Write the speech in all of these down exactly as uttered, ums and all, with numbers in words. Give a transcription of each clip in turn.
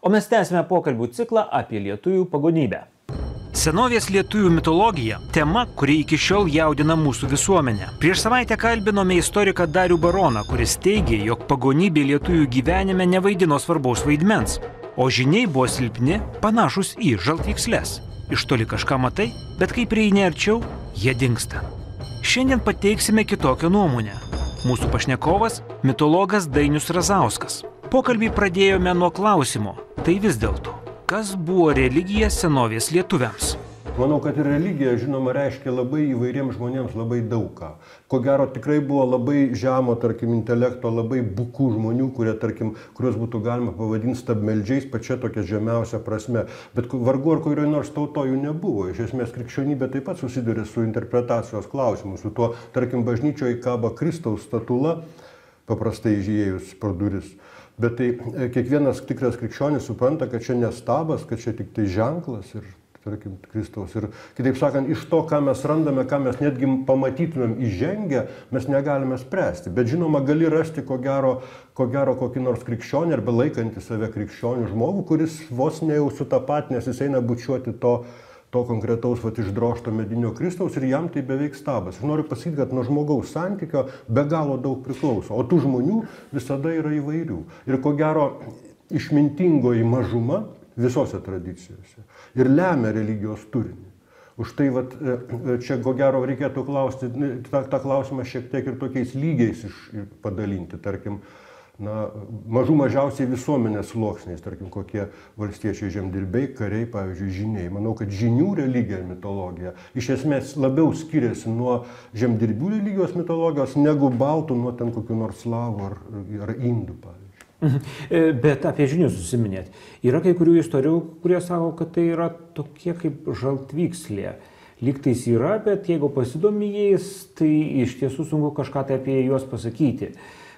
O mes tęsime pokalbių ciklą apie lietuvių pagonybę. Senovės lietuvių mitologija – tema, kuri iki šiol jaudina mūsų visuomenę. Prieš savaitę kalbinome istoriką Darių Baroną, kuris teigė, jog pagonybė lietuvių gyvenime nevaidino svarbaus vaidmens, o žiniai buvo silpni, panašus į žaltvyksles. Iš toli kažką matai, bet kai prieini arčiau, jie dingsta. Šiandien pateiksime kitokią nuomonę. Mūsų pašnekovas – mitologas Dainius Razauskas. Pokalbį pradėjome nuo klausimo. Tai vis dėlto, kas buvo religija senovės lietuviams? Manau, kad ir religija, žinoma, reiškia labai įvairiems žmonėms labai daug ką. Ko gero, tikrai buvo labai žemo, tarkim, intelekto, labai bukų žmonių, kurie, tarkim, kuriuos būtų galima pavadinti stabmeldžiais pačia tokia žemiausia prasme. Bet vargu ar kurioje nors tautojų nebuvo. Iš esmės, krikščionybė taip pat susiduria su interpretacijos klausimu, su tuo, tarkim, bažnyčioje kaba Kristaus statula, paprastai įėjus pro duris. Bet tai kiekvienas tikras krikščionis supranta, kad čia ne stabas, kad čia tik tai ženklas ir, tarkim, Kristaus. Ir kitaip sakant, iš to, ką mes randame, ką mes netgi pamatytumėm įžengę, mes negalime spręsti. Bet žinoma, gali rasti ko gero, ko gero kokį nors krikščionį arba laikantį save krikščionių žmogų, kuris vos ne jau sutapatinęs, jis eina bučiuoti to, to konkretaus vat, išdrožto medinio Kristaus ir jam tai beveik stabas. Aš noriu pasakyti, kad nuo žmogaus santykio be galo daug priklauso, o tų žmonių visada yra įvairių. Ir ko gero išmintingoji mažuma visose tradicijose ir lemia religijos turinį. Už tai vat, čia ko gero reikėtų klausti, tą, tą klausimą šiek tiek ir tokiais lygiais iš, padalinti, tarkim, na, mažų mažiausiai visuomenės sluoksniais, tarkim, kokie valstiečiai žemdirbiai, kariai, pavyzdžiui, žiniai. Manau, kad žinių religija ir mitologija iš esmės labiau skiriasi nuo žemdirbių religijos mitologijos negu baltų nuo ten kokių nors slavų ar, ar indų, pavyzdžiui. Bet apie žinius susiminėt. Yra kai kurių istorijų, kurie sako, kad tai yra tokie kaip žaltvykslė. Lygtais yra, bet jeigu pasidomi jais, tai iš tiesų sunku kažką tai apie juos pasakyti.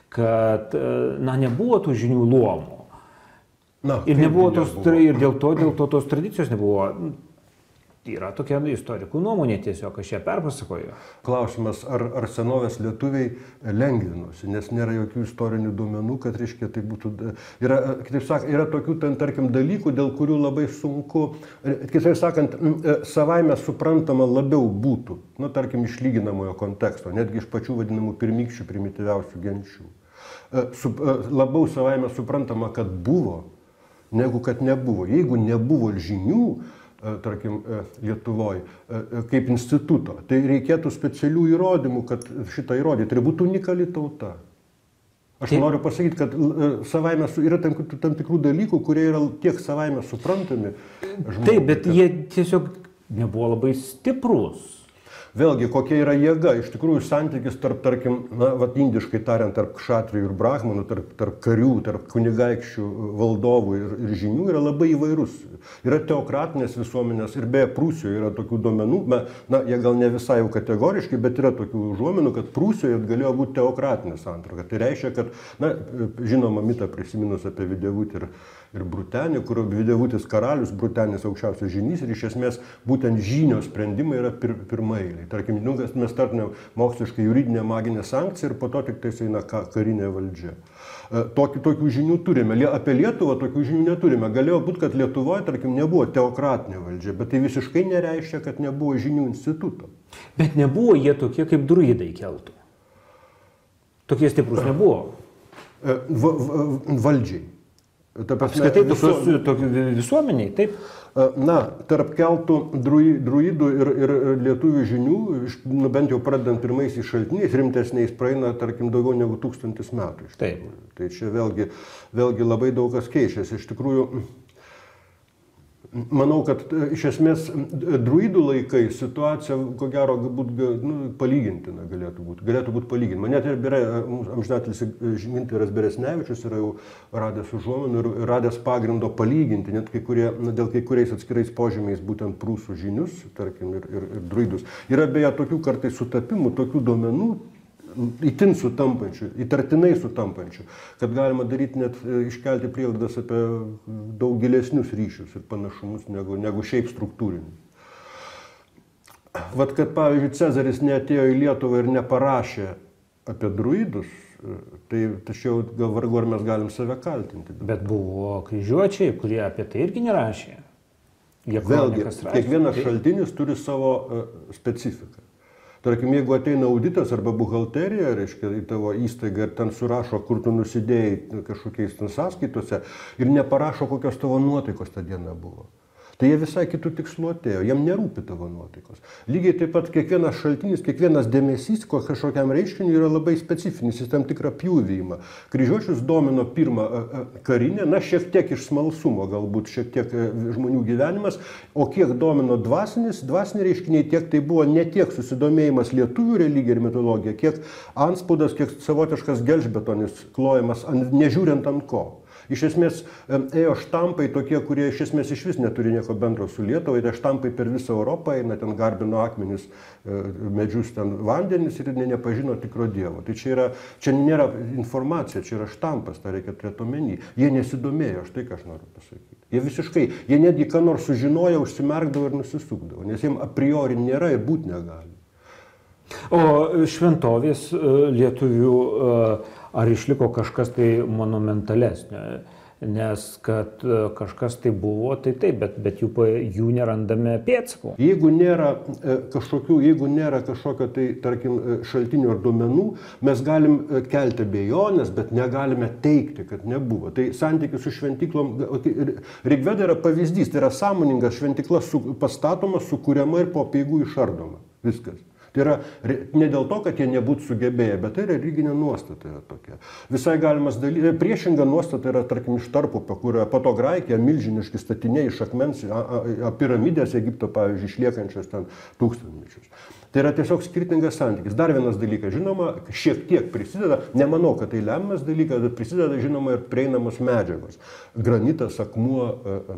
Kad, na, nebuvo tų žinių luomų. Na, ir, nebuvo tos, nebuvo. ir dėl to, dėl to tos tradicijos nebuvo. Yra tokia istorikų nuomonė, tiesiog aš ją perpasakoju. Klausimas, ar, ar senovės lietuviai lengvinosi, nes nėra jokių istorinių duomenų, kad, reiškia, tai būtų... Yra, kitaip sakant, yra tokių, ten, tarkim, dalykų, dėl kurių labai sunku, kitaip sakant, savaime suprantama labiau būtų, nu, tarkim, iš lyginamojo konteksto, netgi iš pačių vadinamų pirmykščių, primityviausių genčių. Labiau savaime suprantama, kad buvo, negu kad nebuvo. Jeigu nebuvo žinių, tarkim, Lietuvoje, kaip instituto, tai reikėtų specialių įrodymų, kad šitą įrodyti. Tai būtų unikali tauta. Aš Taip. noriu pasakyti, kad savaime yra tam, tam tikrų dalykų, kurie yra tiek savaime suprantami žmogui. Taip, bet kad... jie tiesiog nebuvo labai stiprus. Vėlgi, kokia yra jėga, iš tikrųjų santykis tarp, tarkim, na, vat, indiškai tariant, tarp kšatrijų ir brahmanų, tarp, tarp karių, tarp kunigaikščių, valdovų ir, ir žinių yra labai įvairus. Yra teokratinės visuomenės ir beje Prūsijoje yra tokių duomenų, na, jie gal ne visai jau kategoriškai, bet yra tokių užuominų, kad Prūsijoje galėjo būti teokratinė santvarka. Tai reiškia, kad, na, žinoma, mitą prisiminus apie Videvutį ir ir Brutenį, kur Videvutis karalius, Brutenis aukščiausias žynys ir iš esmės būtent žynio sprendimai yra pir, pirmaeiliai. Tarkim, nu, mes tartume moksliškai juridinė maginė sankcija ir po to tik tai eina karinė valdžia. Tokių, tokių žinių turime. Apie Lietuvą tokių žinių neturime. Galėjo būti, kad Lietuvoje, tarkim, nebuvo teokratinė valdžia, bet tai visiškai nereiškia, kad nebuvo žinių instituto. Bet nebuvo jie tokie kaip druidai keltų. Tokie stiprus nebuvo. V, v, valdžiai. Apskritai visu, visuomeniai, taip? Na, tarp keltų druidų ir, ir lietuvių žinių, nu, bent jau pradedant pirmaisiais šaltiniais, rimtesniais praeina, tarkim, daugiau negu tūkstantis metų. Taip. Tai čia vėlgi, vėlgi labai daug kas keičiasi. Iš tikrųjų, manau, kad iš esmės druidų laikai situacija, ko gero, būt, nu, palygintina galėtų būti. Galėtų būti palygintina. Net ir bėra, amžinatilis Gintaras Beresnevičius yra jau radęs užuominų ir radęs pagrindo palyginti, net kai kurie, dėl kai kuriais atskirais požymiais būtent prūsų žinius, tarkim, ir, ir, ir druidus. Yra beje tokių kartais sutapimų, tokių duomenų, itin sutampančių, įtartinai sutampančių, kad galima daryti net iškelti prielaidas apie daug gilesnius ryšius ir panašumus negu, negu šiaip struktūrinius. Vat kad, pavyzdžiui, Cezaris neatėjo į Lietuvą ir neparašė apie druidus, Tai tačiau gal vargu ar mes galim save kaltinti. Bet buvo kryžiuočiai, kurie apie tai irgi nerašė. Jie Vėlgi, kronikas rašė. kiekvienas Tai- šaltinis turi savo uh, specifiką. Tarkim, jeigu ateina auditas arba buhalterija, reiškia, į tavo įstaigą ir ten surašo, kur tu nusidėjai kažkokiais ten sąskaitose ir neparašo, kokios tavo nuotaikos tą dieną buvo. Tai jie visai kitų tikslų atėjo, jiem nerūpi tavo nuotaikos. Lygiai taip pat kiekvienas šaltinis, kiekvienas dėmesys kažkokiam reiškiniui yra labai specifinis, jis tam tikrą pjūvį ima. Kryžiuočius domino pirmą karinę, na šiek tiek iš smalsumo, galbūt šiek tiek žmonių gyvenimas, o kiek domino dvasinis, dvasiniai reiškiniai, tiek tai buvo ne tiek susidomėjimas lietuvių religija ir mitologija, kiek antspaudas, kiek savotiškas gelžbetonis klojamas, nežiūrint ant ko. Iš esmės ėjo štampai tokie, kurie iš esmės iš vis neturi nieko bendro su Lietuva, tai štampai per visą Europą eina, ten garbino akmenis, medžius, ten vandenis ir ne, nepažino tikro Dievo. Tai čia, yra, čia nėra informacija, čia yra štampas, tą reikia turėti omeny. Jie nesidomėjo, štai ką aš noriu pasakyti. Jie visiškai, jie netgi ką nors sužinojo, užsimerkdavo ir nusisukdavo, nes jiems a priori nėra ir būti negali. O šventovės lietuvių, ar išliko kažkas tai monumentalesnio? Nes kad kažkas tai buvo, tai taip, bet, bet jų, jų nerandame pėdsakų. Jeigu nėra kažkokių, jeigu nėra kažkokio tai, tarkim, šaltinių ar duomenų, mes galim kelti abejonės, bet negalime teikti, kad nebuvo. Tai santykis su šventyklom, Rigveda yra pavyzdys, tai yra sąmoningas šventykla su, pastatoma, sukuriama ir po apeigų išardoma. Viskas. Tai yra ne dėl to, kad jie nebūtų sugebėję, bet tai religinė nuostata yra tokia. Visai galimas dalykas, priešinga nuostata yra, tarkim, iš Tarpupio, kur po to Graikija milžiniški statiniai iš akmens, a, a, a, piramidės Egipto, pavyzdžiui, išliekančios ten tūkstantmečius. Tai yra tiesiog skirtingas santykis. Dar vienas dalykas, žinoma, šiek tiek prisideda, nemanau, kad tai lemiamas dalykas, bet prisideda, žinoma, ir prieinamos medžiagos. Granitas, akmuo,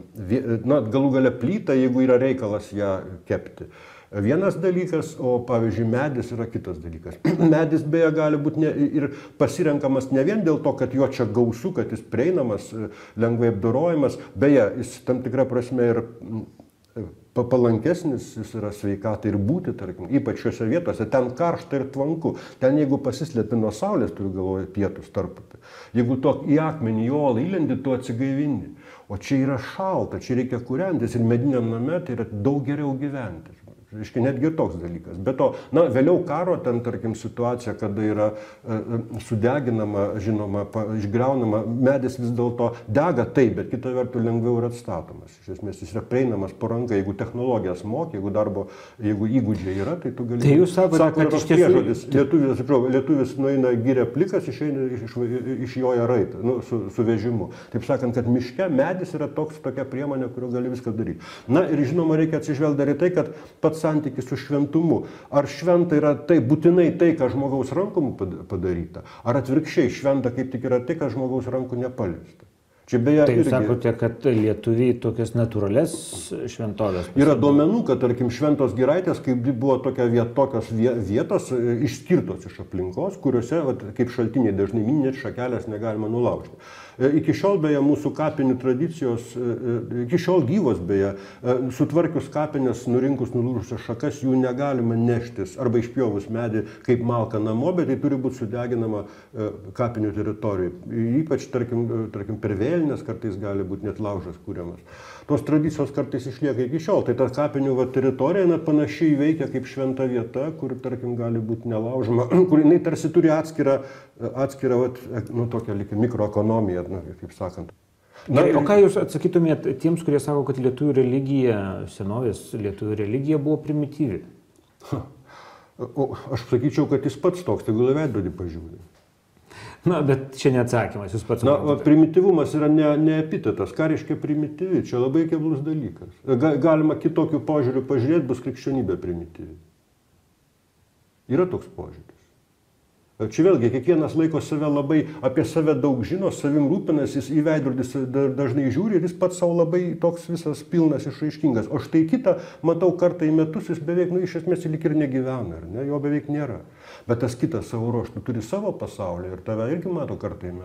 na, galų gale plyta, jeigu yra reikalas ją kepti. Vienas dalykas, o pavyzdžiui medis yra kitas dalykas. Medis beje gali būti ne, ir pasirenkamas ne vien dėl to, kad jo čia gausu, kad jis prieinamas, lengvai apdorojamas, beje, jis tam tikrą prasme ir palankesnis, jis yra sveikatai ir būti, tarkim, ypač šiuose vietose, ten karšta ir tvanku, ten jeigu pasislėpi nuo saulės, turiu galvoje pietus Tarpupį, jeigu to į akmenį, į olą įlendi, tu atsigaivini, o čia yra šalta, čia reikia kūrentis ir mediniam name tai yra daug geriau gyventi. Reiškia, netgi ir toks dalykas. Bet to, na, vėliau karo ten, tarkim, situacija, kada yra e, sudeginama, žinoma, pa, išgriaunama, medis vis dėlto dega taip, bet kita vertus lengviau yra atstatomas. Iš esmės, jis yra prieinamas po ranka, jeigu technologijas moki, jeigu darbo, jeigu įgūdžiai yra, tai tu gali... Tai jūs sakote, Sako, kad iš tiesų... priežodis, lietuvis, atsiprašau, lietuvis nueina giria plikas, išeina iš, iš joja raitą, nu, su, su vežimu. Taip sakant, kad miške medis yra toks, tokia priemonė, kuriuo gali viską daryti. Na ir žinoma, reikia atsižvelgti dar į tai, kad pats santykis su šventumu. Ar šventa yra tai būtinai tai, ką žmogaus rankom padaryta, ar atvirkščiai šventa kaip tik yra tai, ką žmogaus rankų nepaliesta. Čia beje, tai jūs irgi... sakote, kad lietuviai tokias natūrales šventovės. Yra duomenų, kad, tarkim, Šventos Giraitės, kaip buvo tokia viet, tokios vietos išskirtos iš aplinkos, kuriuose, vat, kaip šaltiniai dažnai mini, net šakelės negalima nulaužti. Iki šiol, beje, mūsų kapinių tradicijos, iki šiol gyvos, beje, sutvarkius kapinės, nurinkus nulūžusias šakas, jų negalima neštis arba išpjovus medį kaip malką namo, bet tai turi būti sudeginama kapinių teritorijai. Ypač, tarkim, tarkim per vėlinės kartais gali būti net laužas kūriamas. Tos tradicijos kartais išlieka iki šiol. Tai ta kapinių va, teritorija na, panašiai veikia kaip šventa vieta, kur, tarkim, gali būti nelaužama, kur jinai tarsi turi atskirą, atskirą va, nu, tokią lyg mikroekonomiją, na, kaip sakant. Na, Gerai, o ką jūs atsakytumėt tiems, kurie sako, kad lietuvių religija, senovės lietuvių religija buvo primityvi? O aš sakyčiau, kad jis pats toks, tai gal veidrodį pažiūrė. Na, bet čia neatsakymas, jūs pats... Na, o primityvumas yra ne, ne epitetas. Ką reiškia primityvi? Čia labai keblus dalykas. Ga, galima kitokių požiūrių pažiūrėti, bus krikščionybė primityvi. Yra toks požiūris. Čia vėlgi, kiekvienas laiko save labai, apie save daug žino, savim rūpinas, jis į veidrodį dažnai žiūri ir jis pats savo labai toks visas pilnas išraiškingas. O štai kitą, matau, kartą į metus, jis beveik, nu, iš esmės, lyg ir negyvena, ar ne? Jo beveik nėra. Bet tas kitas savo ruožtų turi savo pasaulį ir tave irgi mato kartą į metus.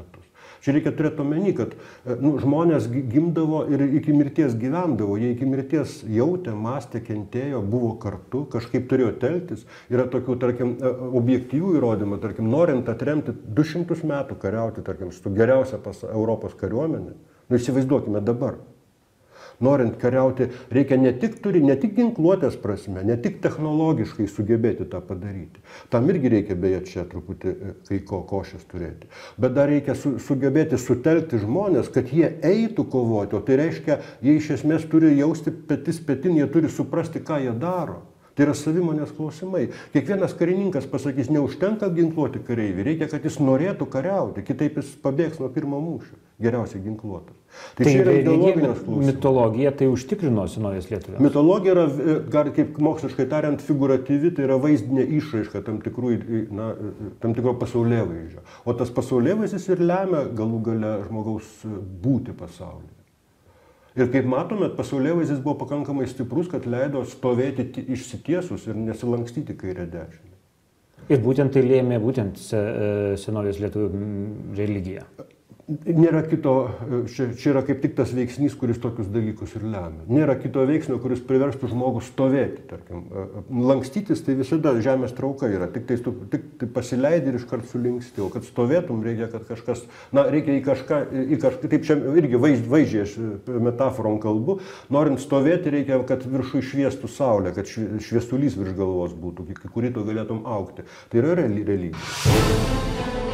Čia reikia turėti omeny, kad nu, žmonės gimdavo ir iki mirties gyvendavo, jie iki mirties jautė, mąstė, kentėjo, buvo kartu, kažkaip turėjo telktis. Yra tokių, tarkim, objektyvių įrodymų, tarkim, norint atremti du šimtus metų kariauti, tarkim, su geriausia pas Europos kariuomenė. Nu, įsivaizduokime dabar. Norint kariauti, reikia ne tik, turi, ne tik ginkluotės prasme, ne tik technologiškai sugebėti tą padaryti. Tam irgi reikia beje čia truputį kai ko košės turėti. Bet dar reikia su, sugebėti sutelkti žmonės, kad jie eitų kovoti, o tai reiškia, jie iš esmės turi jausti petis petin, jie turi suprasti, ką jie daro. Tai yra savimonės klausimai. Kiekvienas karininkas pasakys, neužtenka ginkluoti kareivį, reikia, kad jis norėtų kariauti, kitaip jis pabėgs nuo pirmo mūšio, geriausiai ginkluotas. Tai, tai čia yra ideologinės klausimas. Mitologija tai užtikrino senovės lietuviams. Mitologija yra, kaip moksliškai tariant, figuratyvi, tai yra vaizdinė išraiška tam, tikrų, na, tam tikro pasaulėvaizdžio. O tas pasaulėvaizdis ir lemia galų gale žmogaus būti pasaulyje. Ir kaip matome, pasaulėvaizdis buvo pakankamai stiprus, kad leido stovėti išsitiesus ir nesilankstyti kairę dešinę. Ir būtent tai lėmė būtent senovės lietuvių religiją. Nėra kito, čia, čia yra kaip tik tas veiksnys, kuris tokius dalykus ir lemia. Nėra kito veiksnio, kuris priverstų žmogų stovėti, tarkim. Lankstytis tai visada žemės trauka yra, tik tai, tik tai pasileidi ir iškart sulinksti, o kad stovėtum reikia, kad kažkas, na, reikia į kažką, į kažką, taip čia irgi vaizdžiai aš metaforom kalbu, norint stovėti reikia, kad viršų šviestų saulė, kad šviesulys virš galvos būtų, kurį tu galėtum augti. Tai yra religija.